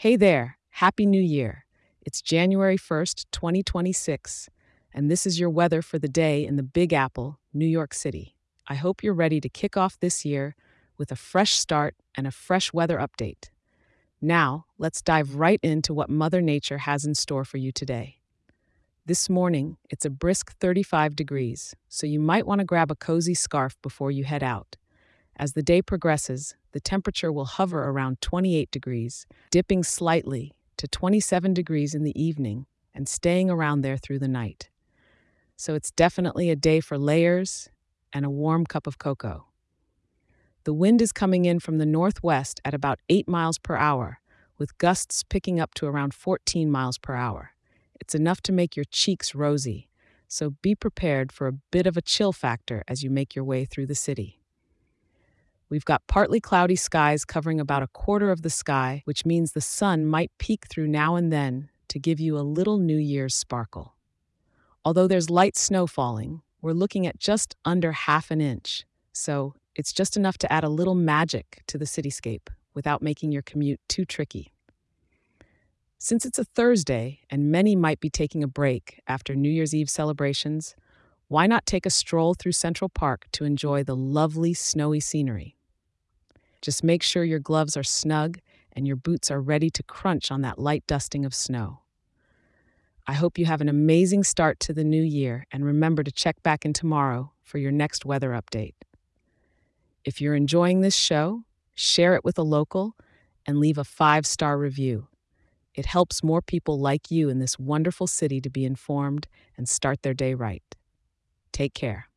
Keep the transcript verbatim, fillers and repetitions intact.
Hey there, Happy New Year. It's January first, twenty twenty-six, and this is your weather for the day in the Big Apple, New York City. I hope you're ready to kick off this year with a fresh start and a fresh weather update. Now, let's dive right into what Mother Nature has in store for you today. This morning, it's a brisk thirty-five degrees, so you might want to grab a cozy scarf before you head out. As the day progresses, the temperature will hover around twenty-eight degrees, dipping slightly to twenty-seven degrees in the evening and staying around there through the night. So it's definitely a day for layers and a warm cup of cocoa. The wind is coming in from the northwest at about eight miles per hour, with gusts picking up to around fourteen miles per hour. It's enough to make your cheeks rosy, so be prepared for a bit of a chill factor as you make your way through the city. We've got partly cloudy skies covering about a quarter of the sky, which means the sun might peek through now and then to give you a little New Year's sparkle. Although there's light snow falling, we're looking at just under half an inch, so it's just enough to add a little magic to the cityscape without making your commute too tricky. Since it's a Thursday and many might be taking a break after New Year's Eve celebrations, why not take a stroll through Central Park to enjoy the lovely snowy scenery? Just make sure your gloves are snug and your boots are ready to crunch on that light dusting of snow. I hope you have an amazing start to the new year, and remember to check back in tomorrow for your next weather update. If you're enjoying this show, share it with a local and leave a five-star review. It helps more people like you in this wonderful city to be informed and start their day right. Take care.